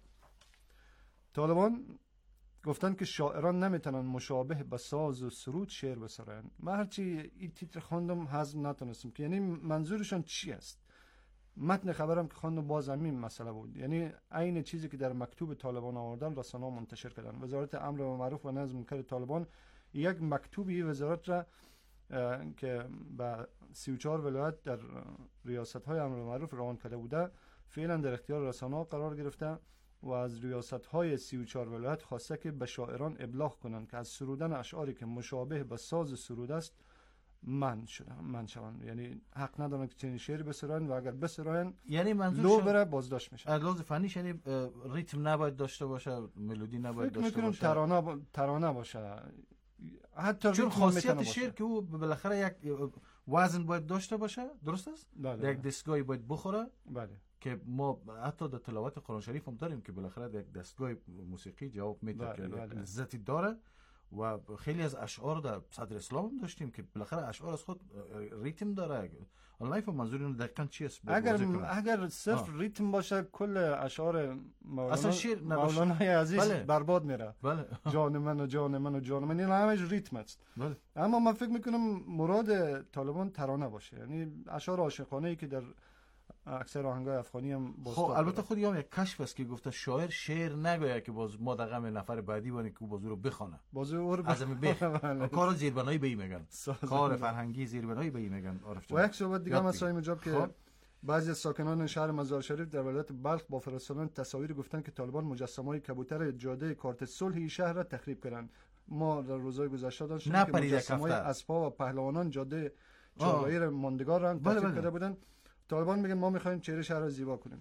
طالبان گفتن که شاعران نمیتونن مشابه به ساز و سرود شعر بسرن. من هرچی این تیتر خواندم هضم نتونستم که یعنی منظورشون چی است. متن خبرم که خواندم باز همین مسئله بود، یعنی عین چیزی که در مکتوب طالبان آوردن رسانه‌ها منتشر کردن. وزارت امر معروف و نظم منکر طالبان یک مکتوبی وزارت را که با سی و چهار ولایت در ریاست‌های امر معروف روان کرده بوده فعلا در اختیار رسانه‌ها قرار گرفته و از ریاست‌های سی و چهار ولایت خواسته که به شاعران ابلاغ کنند که از سرودن اشعاری که مشابه به ساز سرود است من شدن من شوند، یعنی حق ندارن که چنین شعری بسرن و اگر بسرن یعنی لو بره بازداشت میشه. از لحاظ فنیش یعنی ریتم نباید داشته باشه، ملودی نباید داشته باشه، ترانه با... ترانه باشه، حتی چون خاصیت شعر که او بالاخره یک وزن باید داشته باشه، درست است؟ بله. یک دستگاهی باید بخوره. بله. که ما حتی در تلاوت قرآن شریف هم داریم که بالاخره یک دستگاه موسیقی جواب میده بله. که بله. لذتی داره و خیلی از اشعار در صدر اسلام هم داشتیم که بالاخره اشعار از خود ریتم داره. حالا نفهم منظور اینو دقیقاً چی است. اگر اگر صرف آه. ریتم باشه کل اشعار مولانا اصلا شعر مولانای عزیز بله. برباد میره. بله. جان من و جان من و جان من، این همش ریتم است. بله. اما من فکر میکنم مراد طالبان ترانه باشه، یعنی اشعار عاشقانه ای که در اکثر آهنگای افغانی هم باز. خب البته خودی هم یک کشف است که گفته شاعر شعر نگوید که باز ما دقیقاً نفر بعدی بانی که باز رو بخونه. باز او رو از همین بخ. کار زیربنایی به این میگن. کار فرهنگی زیربنایی به این میگن. عارف جان. و یک صحبت دیگه هم سایم جواب که بعضی از ساکنان شهر مزار شریف در ولایت بلخ با فرستادن تصاویر گفتن که طالبان مجسمه‌های کبوتر جاده کارت صلح شهر را تخریب کردند. ما در روزهای گذشته داشتیم که مجسمه‌های اسبا و پهلوانان جاده چهارراهی ماندگار را تخریب کرده بودند. طالبان میگن ما میخوایم چهره شهر رو زیبا کنیم.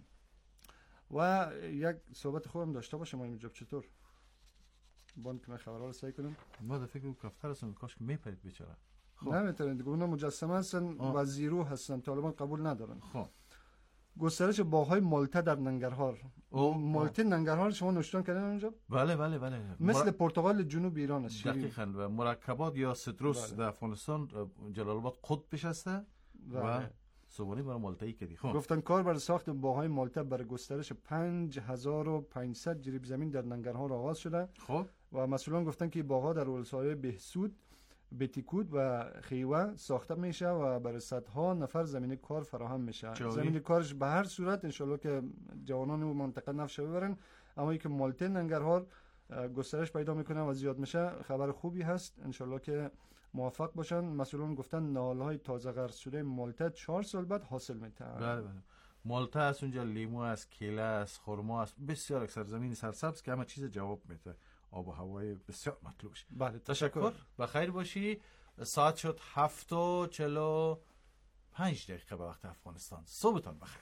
و یک صحبت خوبم داشته باشم اینجا. چطور بان که خبرها رو سعی کنیم؟ ما در فکر کفتر هستم کاش که میپرید بیچاره. خب نمیتونید دیگه، اونا مجسمه هستن و زیرو هستن، طالبان قبول ندارن. خب گسترش باغ‌های مالته در ننگرهار. مالته ننگرهار شما نوشتن کردن اونجا؟ بله بله بله. مثل مر... پرتغال جنوب ایران است. دقیقاً. و مرکبات یا سیتروس بله. در افغانستان جلال آباد قطبش هسته و صبحانه برای مالته‌ای کردی. خب گفتن کار برای ساخت باغ‌های مالته برای گسترش پنج هزار و پانصد جریب زمین در ننگرهار آغاز شده. خب و مسئولان گفتن که باغ‌ها در ولسوالی بهسود، بتیکود و خیوه ساخته میشه و برای صدها نفر زمین کار فراهم میشه. زمین کارش به هر صورت انشالله که جوانان و منطقه نفش ببرن، اما ای که مالته ننگرهار گسترش پیدا میکنه و زیاد میشه خبر خوبی هست. انشالله که موفق باشن. مسئولان گفتن نهالهای تازه غرس شده مالته چهار سال بعد حاصل میده. بله بله. مالته است، اونجا لیمو است، کیله است، خرما است، بسیار اکثر زمین سرسبز که همه چیز جواب میده. آب و هوای بسیار مطلوبش. بله تشکر. بخیر باشی. ساعت شد هفت و چهل و پنج دقیقه به وقت افغانستان. صبحتان بخیر.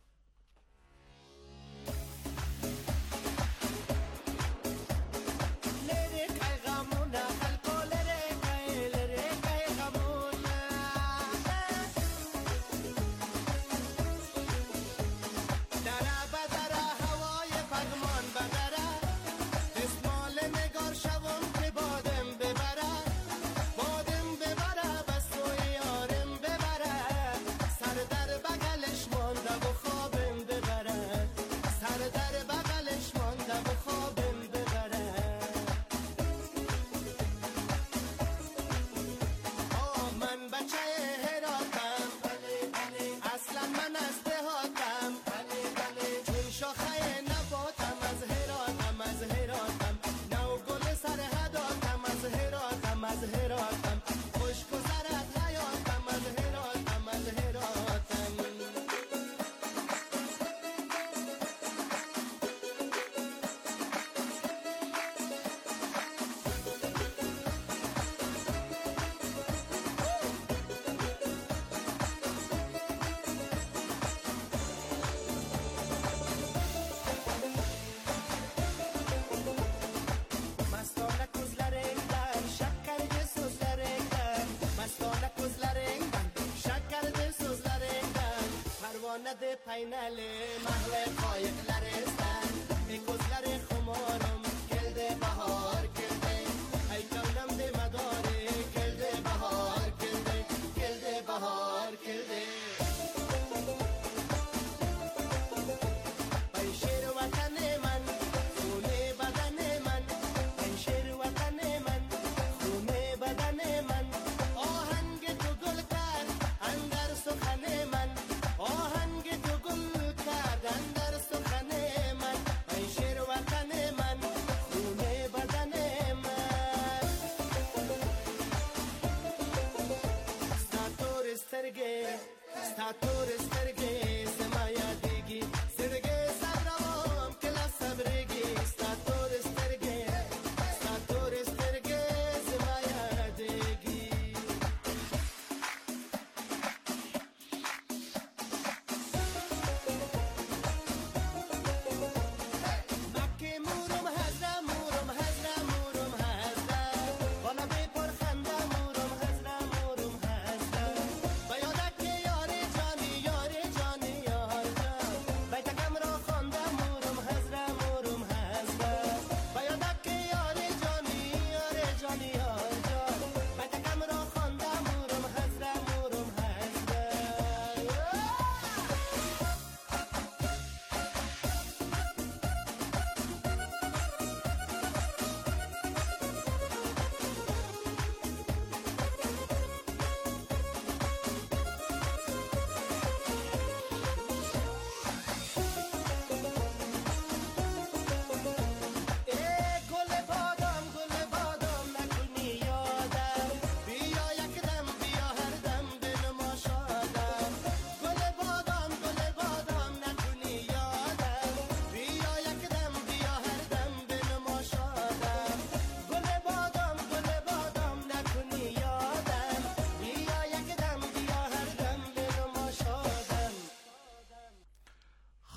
نده پیناله محل قایق لرستن میکوزلر خمارم کلده بهار کلده ای کونم ده مداره کلده بهار کلده کلده بهار کلده ای شیر وطن من خونه بدن من ای شیر وطن من خونه بدن من آهنگ تو گل کرد اندر سخن من آهنگ تو گل کردن در سخن من ای شیر وطن من خونه بدن من ستاتور استرگه ستاتور استرگه سمایا دیگی سرگه سبروام کلا سبرگی ستاتور استرگه ستاتور استرگه سمایا دیگی مکه مورم هزرا مورم هزرا مورم هزرا بالا بپر خنده مورم هزرا مورم هزرا با یادک یاری جانی یاری جانی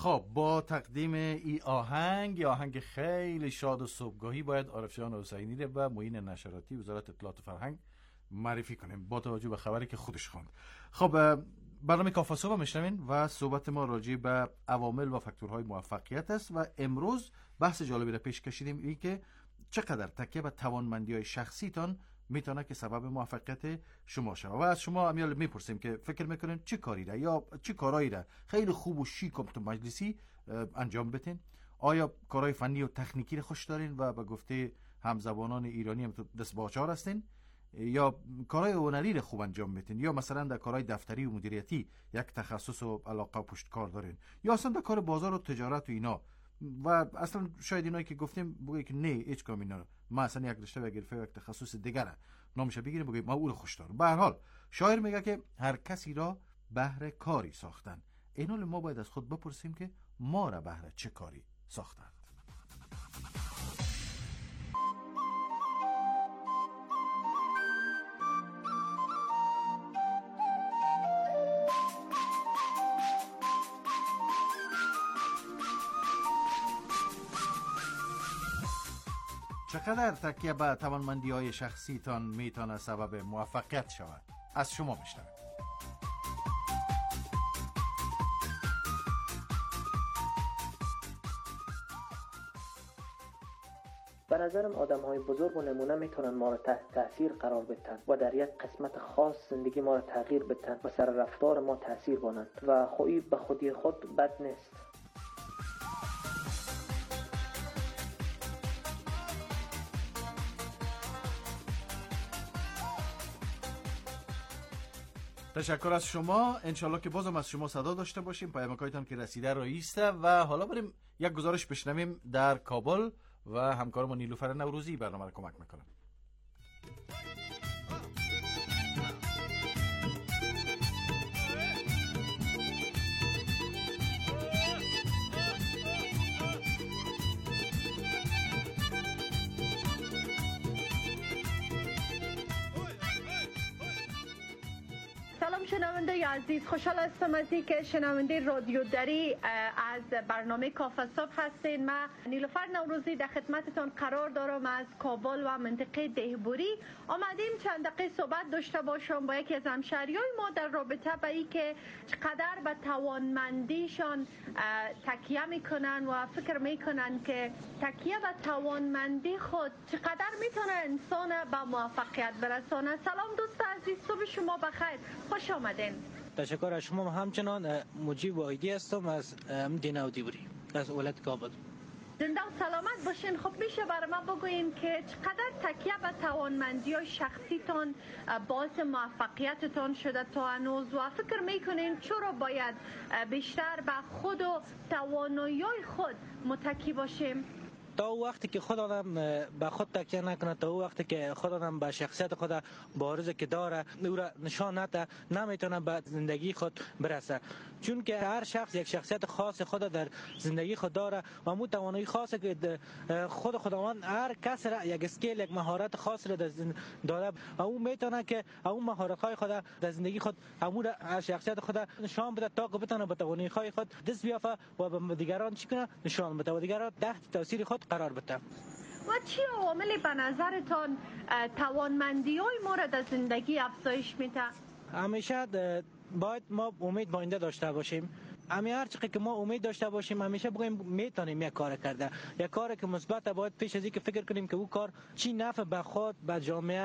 خب با تقدیم ای آهنگ یا آهنگ خیلی شاد و صبحگاهی باید عارف جان حسینی و معین نشراتی وزارت اطلاعات و فرهنگ معرفی کنیم با توجه به خبری که خودش خواند. خب برنامه کافه صبح میشنوین و صحبت ما راجع به عوامل و فاکتورهای موفقیت است و امروز بحث جالبی را پیش کشیدیم، این که چقدر تکیه به توانمندی‌های شخصیتان میتونه که سبب موفقیت شما شود. و از شما امیال میپرسیم که فکر میکنین چه کاری را یا چه کارایی را خیلی خوب و شیک و تو مجلسی انجام بتین؟ آیا کارهای فنی و تکنیکی را خوش دارین و به گفته همزبانان ایرانی هم دست باچار هستین، یا کارهای هنری را خوب انجام میتین، یا مثلا در کارهای دفتری و مدیریتی یک تخصص و علاقه و پشتکار دارین، یا اصلا در کار بازار و تجارت و اینا، و اصلا شاید اینایی که گفتیم بگویی که نه هیچ کام اینا ما اصلا یک رشته و یک یک تخصص دیگره نامش بگیریم بگوییم ما او رو خوش دارم. به هر حال شاعر میگه که هر کسی را بهر کاری ساختن. این حال ما باید از خود بپرسیم که ما را بهر چه کاری ساختن. چقدر تکیه به توانمندی‌های شخصیتان میتونه سبب موفقیت شود؟ از شما میشنویم. به نظرم آدم‌های بزرگ و نمونه میتونن ما را تحت تأثیر قرار بدن و در یک قسمت خاص زندگی ما را تغییر بدن و سر رفتار ما تأثیر بانند و خویی به خودی خود بد نیست. تشکر از شما. انشالله که بازم از شما صدا داشته باشیم. پیامکایتان که رسیده رایسته و حالا بریم یک گزارش بشنویم در کابل و همکارمون نیلوفر نوروزی برنامه را کمک میکنن. شنونده عزیز، خوشحال هستم از این که شنونده رادیو دری از برنامه کافه صبح هستین. من نیلوفر نوروزی در خدمتتان قرار دارم از کابل و منطقه دهبوری. آمدیم چند دقیقه صحبت داشته باشم با یکی از همشهریای ما در رابطه با این که چقدر به توانمندیشان تکیه میکنن و فکر میکنن که تکیه به توانمندی خود چقدر میتونه انسان به موفقیت برسانه. سلام دوست عزیز، صبح شما بخیر، خوش آمدین. تشکر از شما. همچنان مجیب واحدی هستم از دینو دیوری از ولایت کابل. زنده و سلامت باشین. خب میشه برای ما بگوین که چقدر تکیه به توانمندی های شخصیتان باعث موفقیتتان شده تا هنوز و فکر میکنین چرا باید بیشتر به خود و توانایی خود متکی باشیم؟ تا وقتی که خود آدم به خود تکیه نکنه، تا وقتی که خود آدم به شخصیت خود بارزه که داره او را نشان نده، نمیتونه به زندگی خود برسه. چون که هر شخص یک شخصیت خاص خود در زندگی خود داره و مو توانایی خاصه که خود خداوند هر کس را یک اسکیل، یک مهارت خاص را داده و او میتونه که اون مهارت های خود در زندگی خود امور شخصیت خود نشان بده تا که بتونه به توانایی های خود دست بیافته و به دیگران چی کنه نشان بده و دیگران تحت تاثیر خود قرار بده. و چی عواملی به نظرتان توانمندی های ما را در زندگی افزایش میده؟ همیشه باید ما امید باینده داشته باشیم. امی هر چقدر که ما امید داشته باشیم همیشه بگویم میتونیم یک کار کرده، یک کار که مثبت باید پیش از اینکه فکر کنیم که او کار چی نفع به خود به جامعه